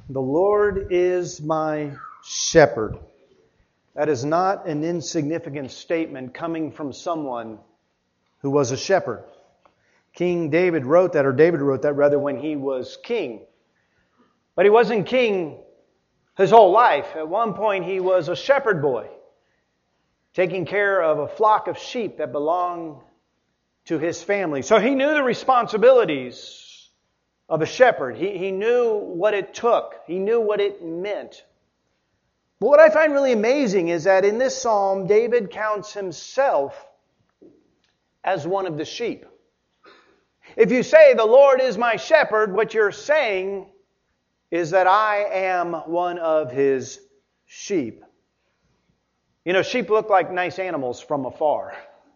The Lord is my shepherd. That is not an insignificant statement coming from someone who was a shepherd. David wrote that when he was king. But he wasn't king his whole life. At one point he was a shepherd boy, taking care of a flock of sheep that belonged to his family. So he knew the responsibilities of a shepherd. He knew what it took. He knew what it meant. But what I find really amazing is that in this psalm, David counts himself as one of the sheep. If you say, the Lord is my shepherd, what you're saying is that I am one of His sheep. You know, sheep look like nice animals from afar.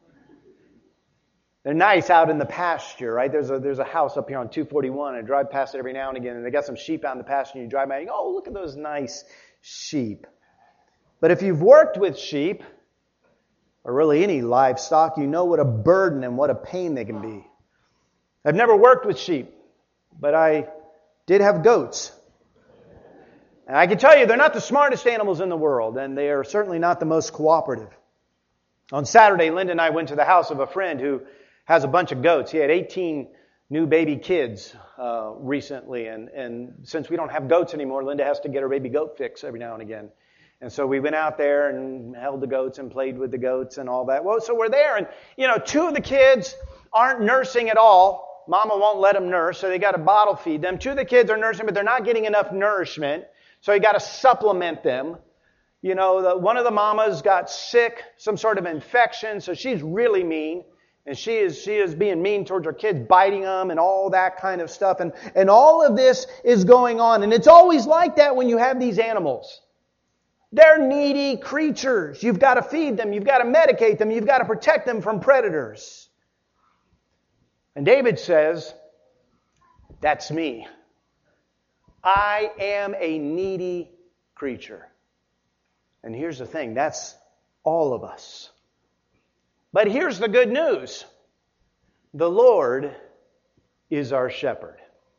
They're nice out in the pasture, right? There's a house up here on 241. I drive past it every now and again, and they got some sheep out in the pasture, and you drive by and you go, oh, look at those nice sheep. But if you've worked with sheep, or really any livestock, you know what a burden and what a pain they can be. I've never worked with sheep, but I did have goats. And I can tell you, they're not the smartest animals in the world, and they are certainly not the most cooperative. On Saturday, Linda and I went to the house of a friend who has a bunch of goats. He had 18 new baby kids recently, and since we don't have goats anymore, Linda has to get her baby goat fix every now and again. And so we went out there and held the goats and played with the goats and all that. Well, so we're there, and two of the kids aren't nursing at all. Mama won't let them nurse, so they got to bottle feed them. Two of the kids are nursing, but they're not getting enough nourishment, so you got to supplement them. One of the mamas got sick, some sort of infection, so she's really mean. And she is being mean towards her kids, biting them and all that kind of stuff. And all of this is going on. And it's always like that when you have these animals. They're needy creatures. You've got to feed them. You've got to medicate them. You've got to protect them from predators. And David says, that's me. I am a needy creature. And here's the thing, that's all of us. But here's the good news. The Lord is our shepherd.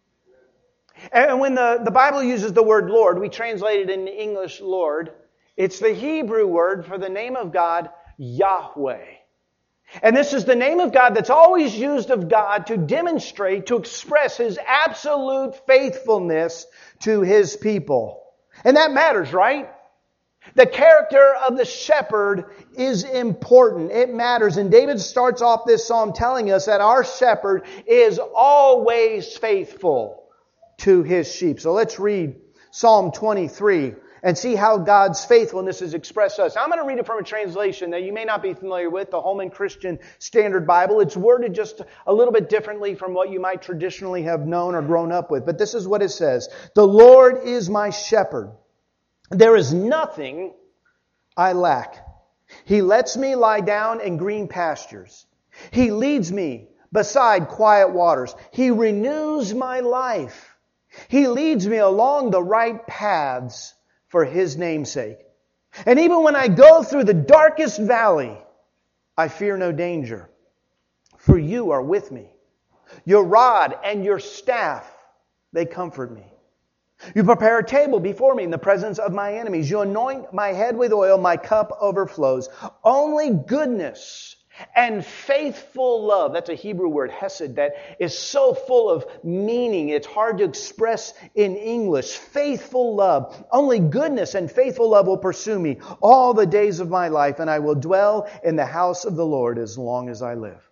And when the Bible uses the word Lord, we translate it in English Lord. It's the Hebrew word for the name of God, Yahweh. And this is the name of God that's always used of God to demonstrate, to express His absolute faithfulness to His people. And that matters, right? The character of the shepherd is important. It matters. And David starts off this psalm telling us that our shepherd is always faithful to his sheep. So let's read Psalm 23 and see how God's faithfulness is expressed to us. Now, I'm going to read it from a translation that you may not be familiar with, the Holman Christian Standard Bible. It's worded just a little bit differently from what you might traditionally have known or grown up with. But this is what it says. The Lord is my shepherd. There is nothing I lack. He lets me lie down in green pastures. He leads me beside quiet waters. He renews my life. He leads me along the right paths for His name's sake. And even when I go through the darkest valley, I fear no danger, for You are with me. Your rod and Your staff, they comfort me. You prepare a table before me in the presence of my enemies. You anoint my head with oil, my cup overflows. Only goodness and faithful love, that's a Hebrew word, hesed, that is so full of meaning, it's hard to express in English. Faithful love. Only goodness and faithful love will pursue me all the days of my life, and I will dwell in the house of the Lord as long as I live.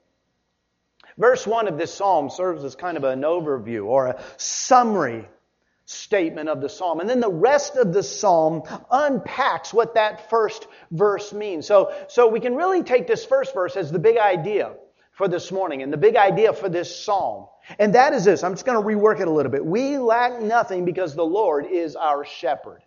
Verse 1 of this psalm serves as kind of an overview or a summary statement of the psalm. And then the rest of the psalm unpacks what that first verse means. So we can really take this first verse as the big idea for this morning and the big idea for this psalm. And that is this. I'm just going to rework it a little bit. We lack nothing because the Lord is our shepherd.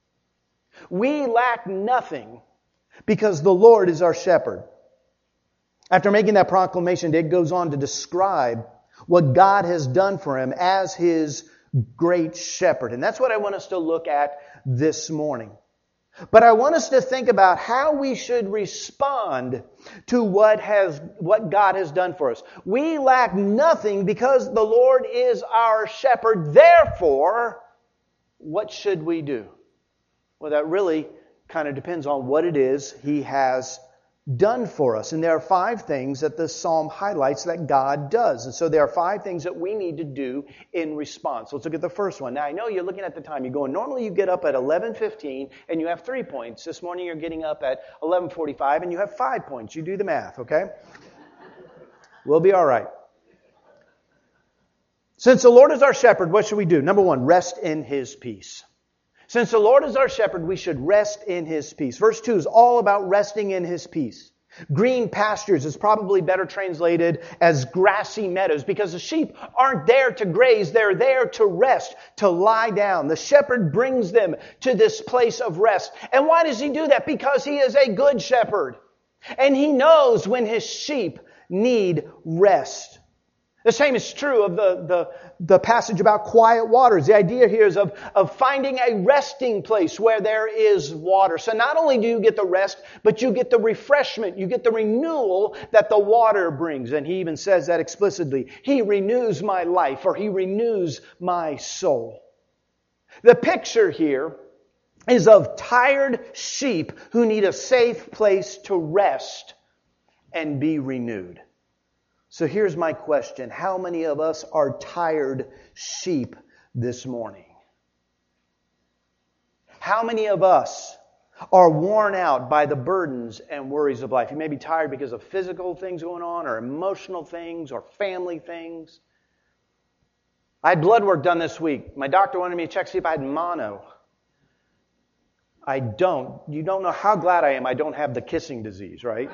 We lack nothing because the Lord is our shepherd. After making that proclamation, David goes on to describe what God has done for him as His great shepherd. And that's what I want us to look at this morning. But I want us to think about how we should respond to what God has done for us. We lack nothing because the Lord is our shepherd. Therefore, what should we do? Well, that really kind of depends on what it is He has done for us. And there are 5 things that the psalm highlights that God does. And so there are 5 things that we need to do in response. Let's look at the first one. Now, I know you're looking at the time. You're going, normally you get up at 11:15 and you have 3 points. This morning you're getting up at 11:45 and you have 5 points. You do the math, okay? We'll be all right. Since the Lord is our shepherd, what should we do? Number 1, rest in His peace. Since the Lord is our shepherd, we should rest in His peace. Verse 2 is all about resting in His peace. Green pastures is probably better translated as grassy meadows because the sheep aren't there to graze. They're there to rest, to lie down. The shepherd brings them to this place of rest. And why does He do that? Because He is a good shepherd. And He knows when His sheep need rest. The same is true of the passage about quiet waters. The idea here is of finding a resting place where there is water. So not only do you get the rest, but you get the refreshment, you get the renewal that the water brings. And He even says that explicitly. He renews my life, or He renews my soul. The picture here is of tired sheep who need a safe place to rest and be renewed. So here's my question. How many of us are tired sheep this morning? How many of us are worn out by the burdens and worries of life? You may be tired because of physical things going on, or emotional things, or family things. I had blood work done this week. My doctor wanted me to check to see if I had mono. I don't. You don't know how glad I am I don't have the kissing disease, right?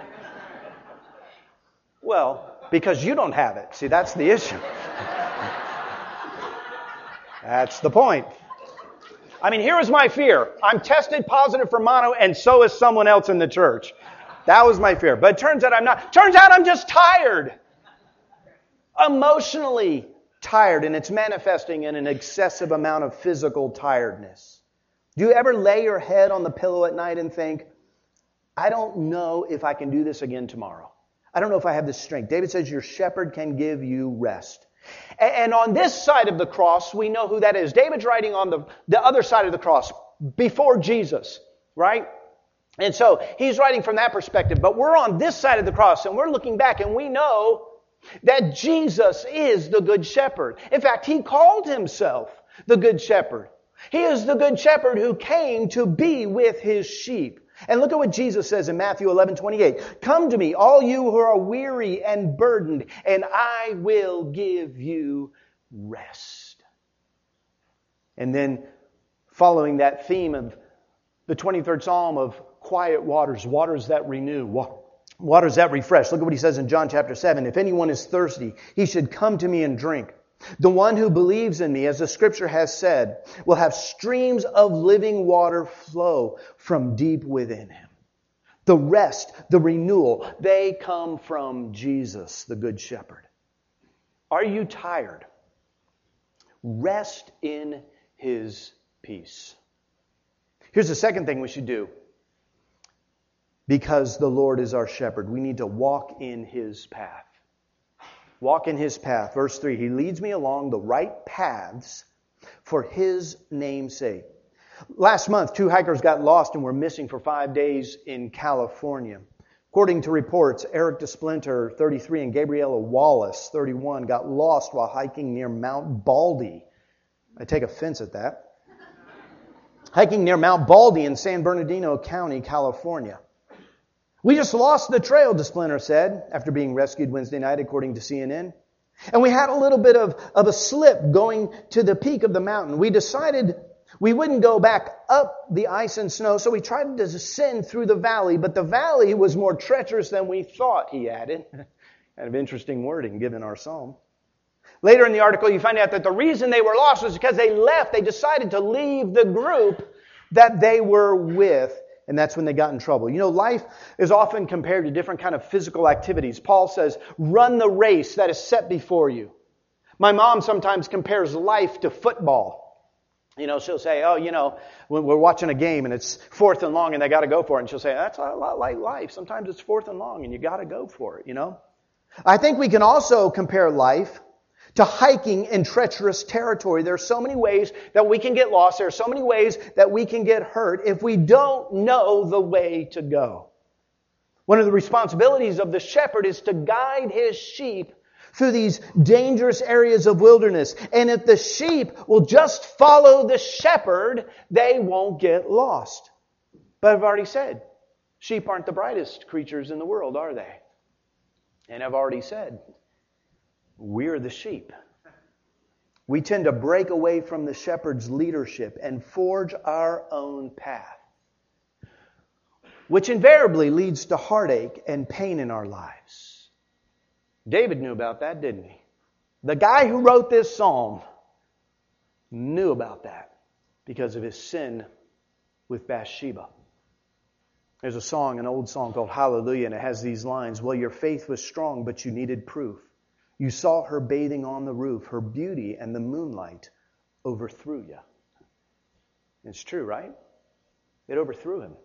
Well, because you don't have it. See, that's the issue. That's the point. I mean, here was my fear. I'm tested positive for mono, and so is someone else in the church. That was my fear. But it turns out I'm not. Turns out I'm just tired. Emotionally tired, and it's manifesting in an excessive amount of physical tiredness. Do you ever lay your head on the pillow at night and think, I don't know if I can do this again tomorrow? I don't know if I have the strength. David says your shepherd can give you rest. And on this side of the cross, we know who that is. David's writing on the other side of the cross, before Jesus, right? And so he's writing from that perspective. But we're on this side of the cross, and we're looking back, and we know that Jesus is the good shepherd. In fact, He called Himself the good shepherd. He is the good shepherd who came to be with His sheep. And look at what Jesus says in Matthew 11:28. Come to me, all you who are weary and burdened, and I will give you rest. And then following that theme of the 23rd Psalm of quiet waters, waters that renew, waters that refresh. Look at what He says in John chapter 7. If anyone is thirsty, he should come to me and drink. The one who believes in me, as the Scripture has said, will have streams of living water flow from deep within him. The rest, the renewal, they come from Jesus, the Good Shepherd. Are you tired? Rest in His peace. Here's the second thing we should do. Because the Lord is our shepherd, we need to walk in His path. Walk in His path. Verse 3, He leads me along the right paths for His name's sake. Last month, 2 hikers got lost and were missing for 5 days in California. According to reports, Eric DeSplinter, 33, and Gabriella Wallace, 31, got lost while hiking near Mount Baldy. I take offense at that. Hiking near Mount Baldy in San Bernardino County, California. We just lost the trail, DeSplinter said, after being rescued Wednesday night, according to CNN. And we had a little bit of a slip going to the peak of the mountain. We decided we wouldn't go back up the ice and snow, so we tried to descend through the valley, but the valley was more treacherous than we thought, he added. Kind of interesting wording given our psalm. Later in the article, you find out that the reason they were lost was because they left. They decided to leave the group that they were with. And that's when they got in trouble. You know, life is often compared to different kind of physical activities. Paul says, run the race that is set before you. My mom sometimes compares life to football. You know, she'll say, oh, you know, when we're watching a game and it's 4th and long and they got to go for it. And she'll say, that's a lot like life. Sometimes it's 4th and long and you got to go for it, you know. I think we can also compare life to hiking in treacherous territory. There are so many ways that we can get lost. There are so many ways that we can get hurt if we don't know the way to go. One of the responsibilities of the shepherd is to guide his sheep through these dangerous areas of wilderness. And if the sheep will just follow the shepherd, they won't get lost. But I've already said, sheep aren't the brightest creatures in the world, are they? And I've already said, we're the sheep. We tend to break away from the shepherd's leadership and forge our own path, which invariably leads to heartache and pain in our lives. David knew about that, didn't he? The guy who wrote this psalm knew about that because of his sin with Bathsheba. There's a song, an old song called Hallelujah, and it has these lines, well, your faith was strong, but you needed proof. You saw her bathing on the roof. Her beauty and the moonlight overthrew you. It's true, right? It overthrew him.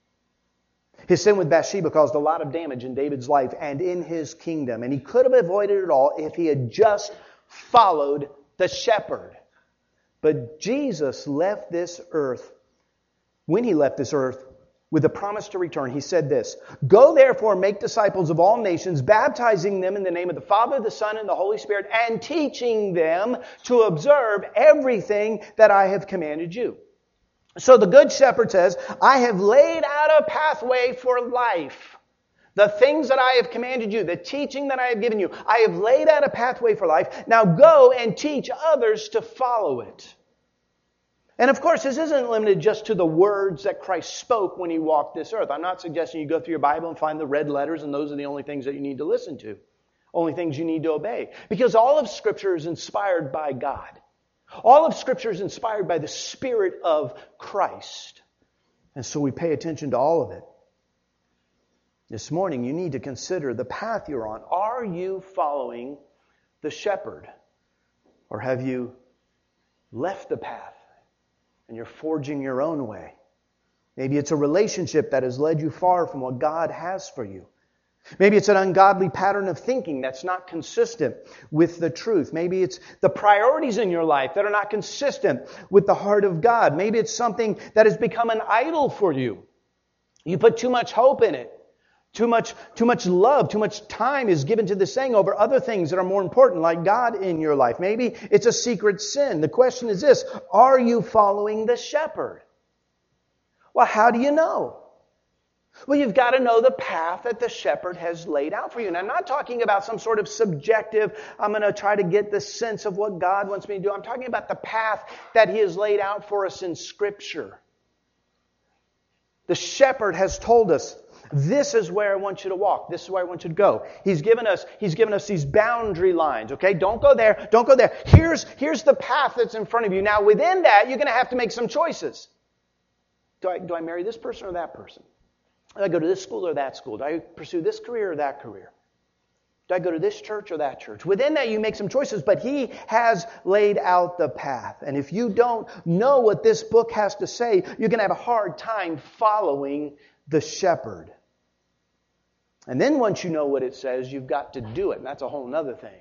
His sin with Bathsheba caused a lot of damage in David's life and in his kingdom. And he could have avoided it all if he had just followed the shepherd. But Jesus left this earth, when he left this earth, with a promise to return. He said this, go therefore make disciples of all nations, baptizing them in the name of the Father, the Son, and the Holy Spirit, and teaching them to observe everything that I have commanded you. So the Good Shepherd says, I have laid out a pathway for life. The things that I have commanded you, the teaching that I have given you, I have laid out a pathway for life. Now go and teach others to follow it. And of course, this isn't limited just to the words that Christ spoke when he walked this earth. I'm not suggesting you go through your Bible and find the red letters and those are the only things that you need to listen to. Only things you need to obey. Because all of Scripture is inspired by God. All of Scripture is inspired by the Spirit of Christ. And so we pay attention to all of it. This morning, you need to consider the path you're on. Are you following the shepherd? Or have you left the path and you're forging your own way? Maybe it's a relationship that has led you far from what God has for you. Maybe it's an ungodly pattern of thinking that's not consistent with the truth. Maybe it's the priorities in your life that are not consistent with the heart of God. Maybe it's something that has become an idol for you. You put too much hope in it. Too much love, too much time is given to this thing over other things that are more important, like God in your life. Maybe it's a secret sin. The question is this, are you following the shepherd? Well, how do you know? Well, you've got to know the path that the shepherd has laid out for you. And I'm not talking about some sort of subjective, I'm going to try to get the sense of what God wants me to do. I'm talking about the path that he has laid out for us in Scripture. The shepherd has told us, this is where I want you to walk. This is where I want you to go. He's given us these boundary lines, okay? Don't go there. Don't go there. Here's the path that's in front of you. Now, within that, you're going to have to make some choices. Do I marry this person or that person? Do I go to this school or that school? Do I pursue this career or that career? Do I go to this church or that church? Within that, you make some choices, but he has laid out the path. And if you don't know what this book has to say, you're going to have a hard time following the shepherd. And then once you know what it says, you've got to do it. And that's a whole other thing.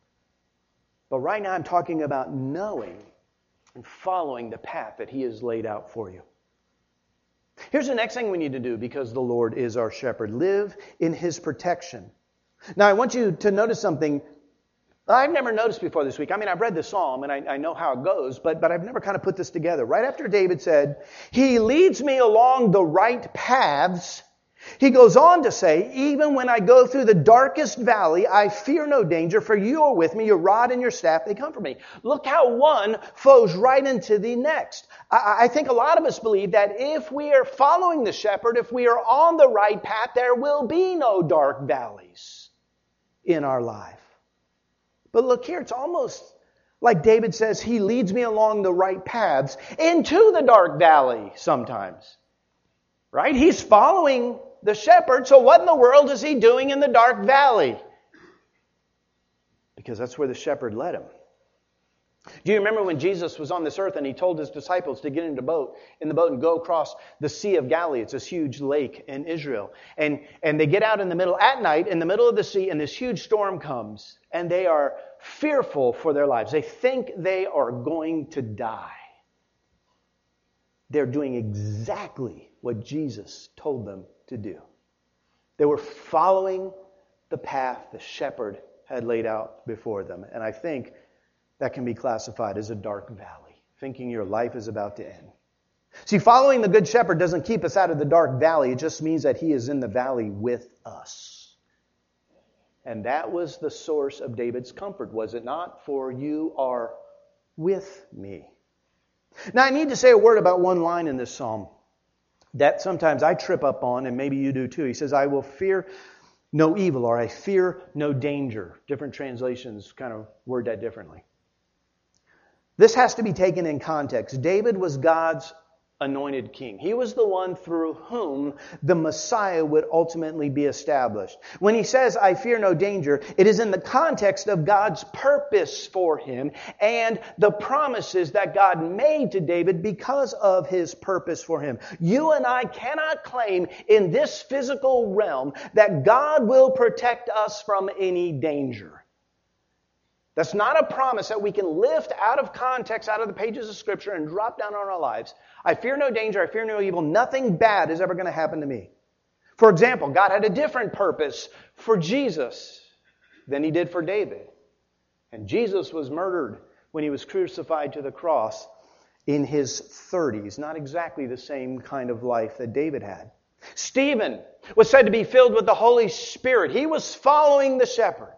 But right now I'm talking about knowing and following the path that he has laid out for you. Here's the next thing we need to do because the Lord is our shepherd. Live in his protection. Now I want you to notice something I've never noticed before this week. I mean, I've read the psalm and I know how it goes, but I've never kind of put this together. Right after David said, he leads me along the right paths, he goes on to say, even when I go through the darkest valley, I fear no danger, for you are with me, your rod and your staff, they comfort me. Look how one flows right into the next. I think a lot of us believe that if we are following the shepherd, if we are on the right path, there will be no dark valleys in our life. But look here, it's almost like David says, he leads me along the right paths into the dark valley sometimes. Right? He's following the shepherd, so what in the world is he doing in the dark valley? Because that's where the shepherd led him. Do you remember when Jesus was on this earth and he told his disciples to get in the boat and go across the Sea of Galilee? It's this huge lake in Israel. And they get out in the middle at night in the middle of the sea, and this huge storm comes, and they are fearful for their lives. They think they are going to die. They're doing exactly what Jesus told them to do. They were following the path the shepherd had laid out before them. And I think that can be classified as a dark valley, thinking your life is about to end. See, following the Good Shepherd doesn't keep us out of the dark valley. It just means that He is in the valley with us. And that was the source of David's comfort, was it not? For you are with me. Now, I need to say a word about one line in this psalm that sometimes I trip up on, and maybe you do too. He says, I will fear no evil, or I fear no danger. Different translations kind of word that differently. This has to be taken in context. David was God's anointed king. He was the one through whom the Messiah would ultimately be established. When he says, I fear no danger, it is in the context of God's purpose for him and the promises that God made to David because of His purpose for him. You and I cannot claim in this physical realm that God will protect us from any danger. That's not a promise that we can lift out of context, out of the pages of Scripture, and drop down on our lives. I fear no danger, I fear no evil, nothing bad is ever going to happen to me. For example, God had a different purpose for Jesus than He did for David. And Jesus was murdered when He was crucified to the cross in His 30s. Not exactly the same kind of life that David had. Stephen was said to be filled with the Holy Spirit. He was following the shepherd.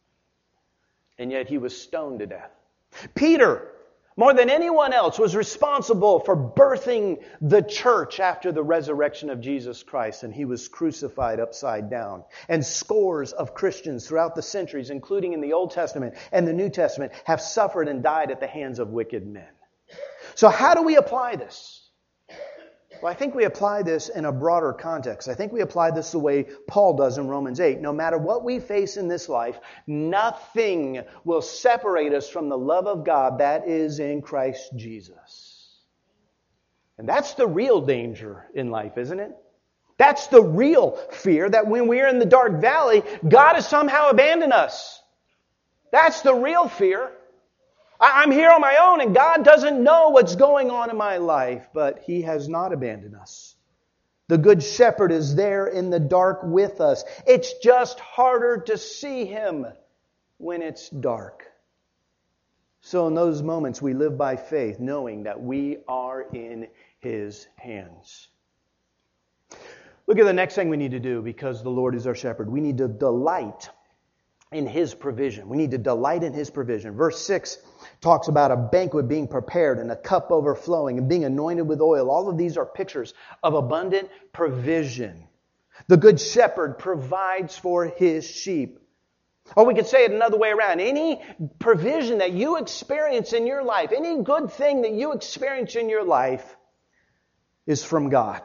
And yet he was stoned to death. Peter, more than anyone else, was responsible for birthing the church after the resurrection of Jesus Christ, and he was crucified upside down. And scores of Christians throughout the centuries, including in the Old Testament and the New Testament, have suffered and died at the hands of wicked men. So how do we apply this? Well, I think we apply this in a broader context. I think we apply this the way Paul does in Romans 8. No matter what we face in this life, nothing will separate us from the love of God that is in Christ Jesus. And that's the real danger in life, isn't it? That's the real fear, that when we're in the dark valley, God has somehow abandoned us. That's the real fear. I'm here on my own and God doesn't know what's going on in my life, but He has not abandoned us. The Good Shepherd is there in the dark with us. It's just harder to see Him when it's dark. So in those moments we live by faith, knowing that we are in His hands. Look at the next thing we need to do because the Lord is our shepherd. We need to delight in His provision. We need to delight in His provision. Verse 6 talks about a banquet being prepared and a cup overflowing and being anointed with oil. All of these are pictures of abundant provision. The Good Shepherd provides for His sheep. Or we could say it another way around. Any provision that you experience in your life, any good thing that you experience in your life is from God.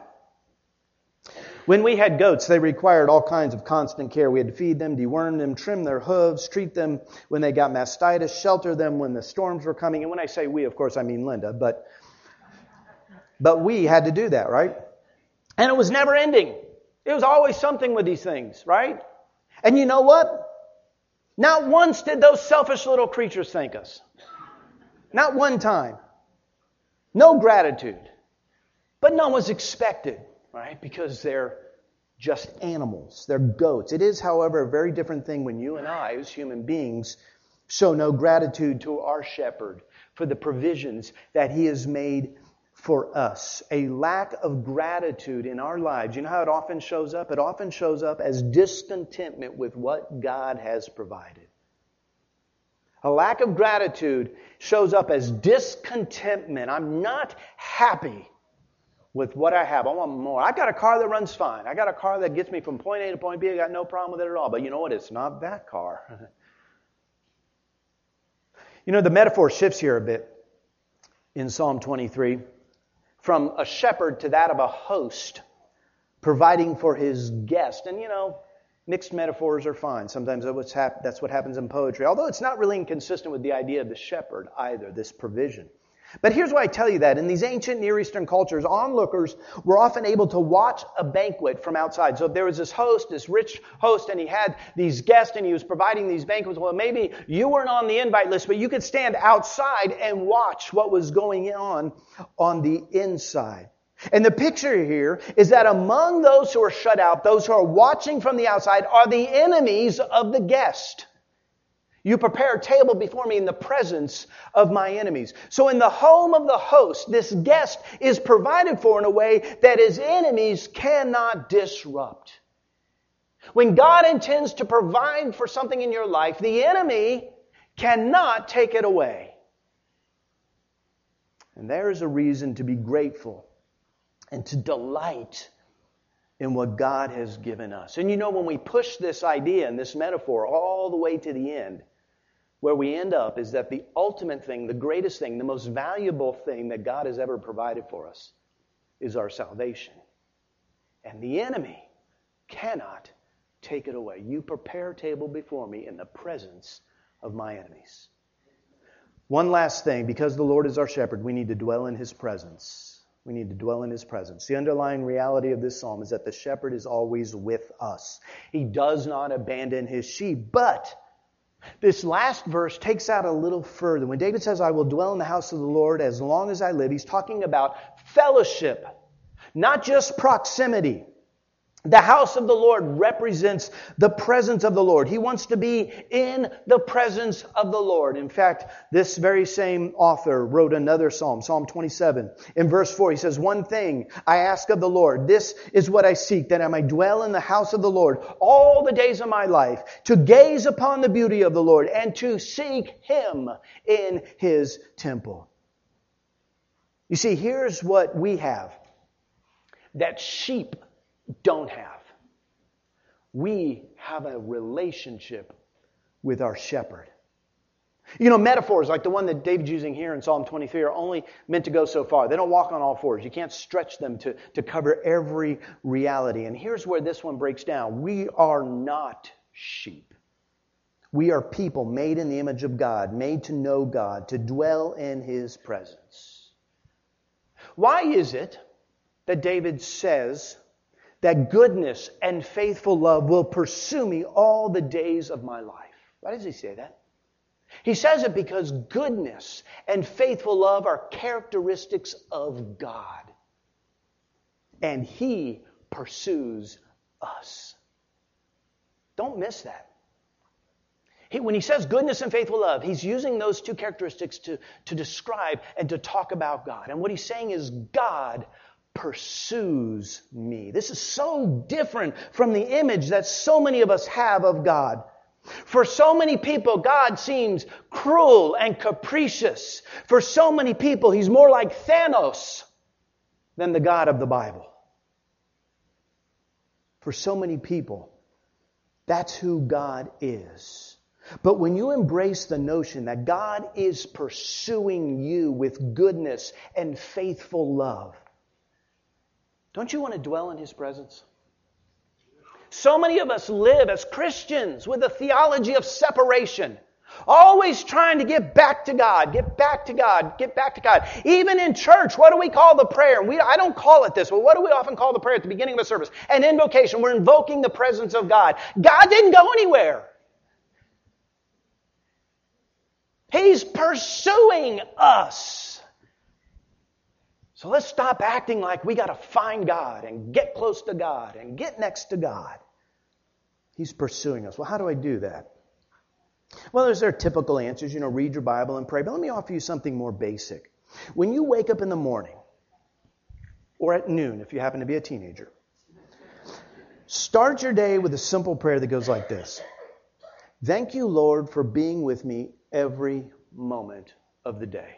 When we had goats, they required all kinds of constant care. We had to feed them, deworm them, trim their hooves, treat them when they got mastitis, shelter them when the storms were coming. And when I say we, of course, I mean Linda. But we had to do that, right? And it was never ending. It was always something with these things, right? And you know what? Not once did those selfish little creatures thank us. Not one time. No gratitude. But none was expected. Right? Because they're just animals. They're goats. It is, however, a very different thing when you and I, as human beings, show no gratitude to our shepherd for the provisions that He has made for us. A lack of gratitude in our lives. You know how it often shows up? It often shows up as discontentment with what God has provided. A lack of gratitude shows up as discontentment. I'm not happy with what I have. I want more. I've got a car that runs fine. I got a car that gets me from point A to point B. I got no problem with it at all. But you know what? It's not that car. You know, the metaphor shifts here a bit in Psalm 23 from a shepherd to that of a host providing for his guest. And you know, Mixed metaphors are fine. Sometimes that's what happens in poetry, although it's not really inconsistent with the idea of the shepherd either, this provision. But here's why I tell you that. In these ancient Near Eastern cultures, onlookers were often able to watch a banquet from outside. So if there was this host, this rich host, and he had these guests and he was providing these banquets, well, maybe you weren't on the invite list, but you could stand outside and watch what was going on the inside. And the picture here is that among those who are shut out, those who are watching from the outside, are the enemies of the guest. You prepare a table before me in the presence of my enemies. So in the home of the host, this guest is provided for in a way that his enemies cannot disrupt. When God intends to provide for something in your life, the enemy cannot take it away. And there is a reason to be grateful and to delight in what God has given us. And you know, when we push this idea and this metaphor all the way to the end, where we end up is that the ultimate thing, the greatest thing, the most valuable thing that God has ever provided for us is our salvation. And the enemy cannot take it away. You prepare a table before me in the presence of my enemies. One last thing, because the Lord is our shepherd, we need to dwell in His presence. We need to dwell in His presence. The underlying reality of this psalm is that the shepherd is always with us. He does not abandon His sheep, but this last verse takes out a little further. When David says, I will dwell in the house of the Lord as long as I live, he's talking about fellowship, not just proximity. The house of the Lord represents the presence of the Lord. He wants to be in the presence of the Lord. In fact, this very same author wrote another psalm, Psalm 27. In verse 4, he says, one thing I ask of the Lord, this is what I seek, that I may dwell in the house of the Lord all the days of my life, to gaze upon the beauty of the Lord and to seek Him in His temple. You see, here's what we have that sheep don't have. We have a relationship with our shepherd. You know, metaphors like the one that David's using here in Psalm 23 are only meant to go so far. They don't walk on all fours. You can't stretch them to cover every reality. And here's where this one breaks down. We are not sheep. We are people made in the image of God, made to know God, to dwell in His presence. Why is it that David says that goodness and faithful love will pursue me all the days of my life? Why does he say that? He says it because goodness and faithful love are characteristics of God. And He pursues us. Don't miss that. When he says goodness and faithful love, he's using those two characteristics to describe and to talk about God. And what he's saying is God pursues me. This is so different from the image that so many of us have of God. For so many people, God seems cruel and capricious. For so many people, He's more like Thanos than the God of the Bible. For so many people, that's who God is. But when you embrace the notion that God is pursuing you with goodness and faithful love, don't you want to dwell in His presence? So many of us live as Christians with a theology of separation. Always trying to get back to God, get back to God, get back to God. Even in church, what do we call the prayer? I don't call it this, but what do we often call the prayer at the beginning of a service? An invocation. We're invoking the presence of God. God didn't go anywhere. He's pursuing us. So let's stop acting like we got to find God and get close to God and get next to God. He's pursuing us. Well, how do I do that? Well, there are typical answers. Read your Bible and pray. But let me offer you something more basic. When you wake up in the morning, or at noon if you happen to be a teenager, start your day with a simple prayer that goes like this. Thank you, Lord, for being with me every moment of the day.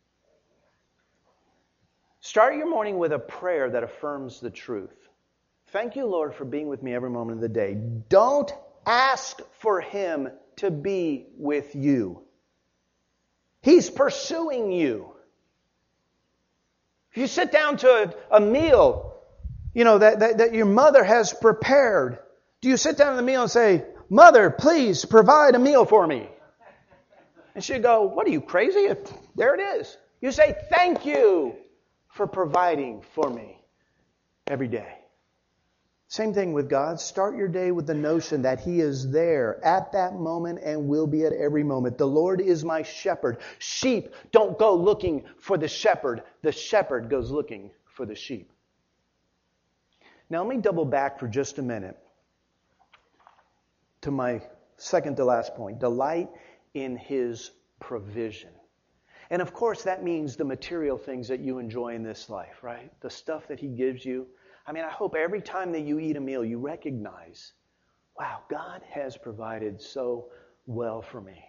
Start your morning with a prayer that affirms the truth. Thank you, Lord, for being with me every moment of the day. Don't ask for Him to be with you. He's pursuing you. If you sit down to a meal, that your mother has prepared, Do you sit down at the meal and say, Mother, please provide a meal for me? And she'd go, what are you, crazy? There it is. You say, thank you for providing for me every day. Same thing with God. Start your day with the notion that He is there at that moment and will be at every moment. The Lord is my shepherd. Sheep don't go looking for the shepherd. The shepherd goes looking for the sheep. Now let me double back for just a minute to my second to last point. Delight in His provision. And of course that means the material things that you enjoy in this life, right? The stuff that He gives you. I mean, I hope every time that you eat a meal, you recognize, wow, God has provided so well for me.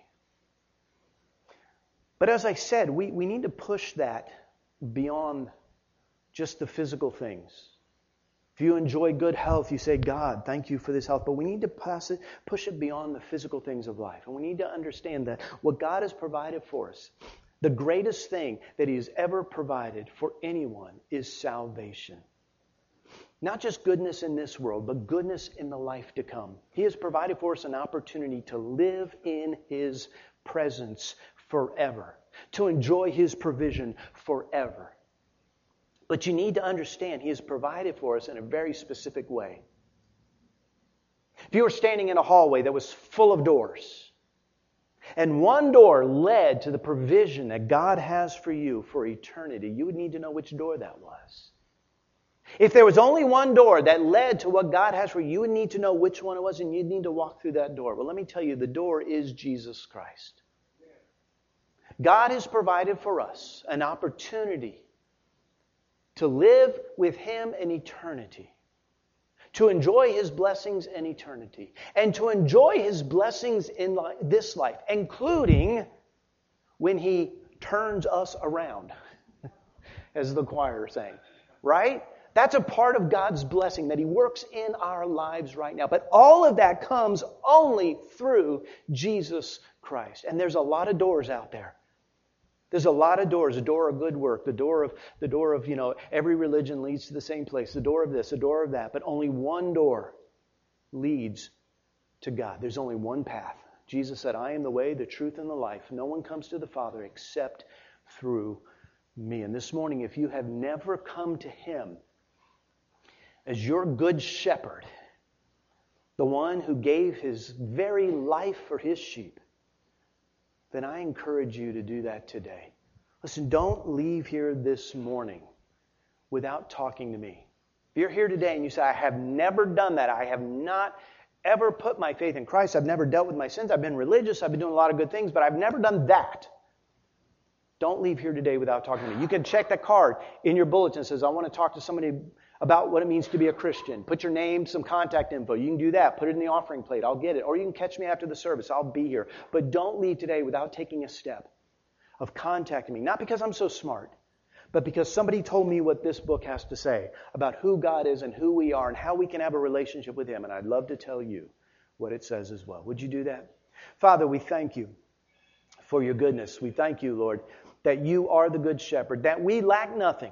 But as I said, we need to push that beyond just the physical things. If you enjoy good health, you say, God, thank you for this health. But we need to push it beyond the physical things of life. And we need to understand that what God has provided for us, the greatest thing that He has ever provided for anyone is salvation. Not just goodness in this world, but goodness in the life to come. He has provided for us an opportunity to live in His presence forever, to enjoy His provision forever. But you need to understand He has provided for us in a very specific way. If you were standing in a hallway that was full of doors, and one door led to the provision that God has for you for eternity, you would need to know which door that was. If there was only one door that led to what God has for you, you would need to know which one it was, and you'd need to walk through that door. Well, let me tell you, the door is Jesus Christ. God has provided for us an opportunity to live with Him in eternity, to enjoy His blessings in eternity, and to enjoy His blessings in this life, including when He turns us around, as the choir sang, right? That's a part of God's blessing, that He works in our lives right now. But all of that comes only through Jesus Christ. And there's a lot of doors out there. There's a lot of doors. The door of good work, the door of every religion leads to the same place. The door of this, the door of that. But only one door leads to God. There's only one path. Jesus said, I am the way, the truth, and the life. No one comes to the Father except through me. And this morning, if you have never come to Him as your good shepherd, the one who gave His very life for His sheep, then I encourage you to do that today. Listen, don't leave here this morning without talking to me. If you're here today and you say, I have never done that, I have not ever put my faith in Christ, I've never dealt with my sins, I've been religious, I've been doing a lot of good things, but I've never done that. Don't leave here today without talking to me. You can check that card in your bulletin that says, I want to talk to somebody about what it means to be a Christian. Put your name, some contact info. You can do that. Put it in the offering plate. I'll get it. Or you can catch me after the service. I'll be here. But don't leave today without taking a step of contacting me. Not because I'm so smart, but because somebody told me what this book has to say about who God is and who we are and how we can have a relationship with Him. And I'd love to tell you what it says as well. Would you do that? Father, we thank You for Your goodness. We thank You, Lord, that You are the good shepherd, that we lack nothing.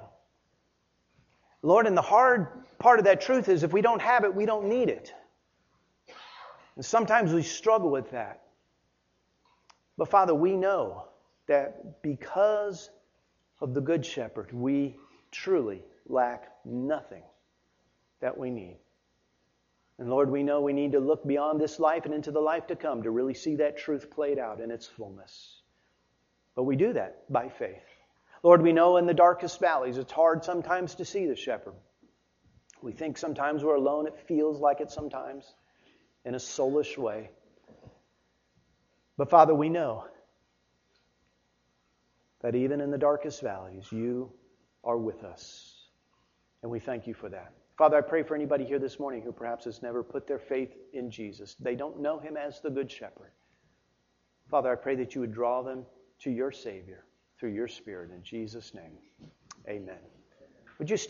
Lord, and the hard part of that truth is if we don't have it, we don't need it. And sometimes we struggle with that. But Father, we know that because of the Good Shepherd, we truly lack nothing that we need. And Lord, we know we need to look beyond this life and into the life to come to really see that truth played out in its fullness. But we do that by faith. Lord, we know in the darkest valleys it's hard sometimes to see the shepherd. We think sometimes we're alone. It feels like it sometimes in a soulish way. But Father, we know that even in the darkest valleys, You are with us. And we thank You for that. Father, I pray for anybody here this morning who perhaps has never put their faith in Jesus. They don't know Him as the Good Shepherd. Father, I pray that You would draw them to Your Savior through Your Spirit. In Jesus' name, amen. Would you stand?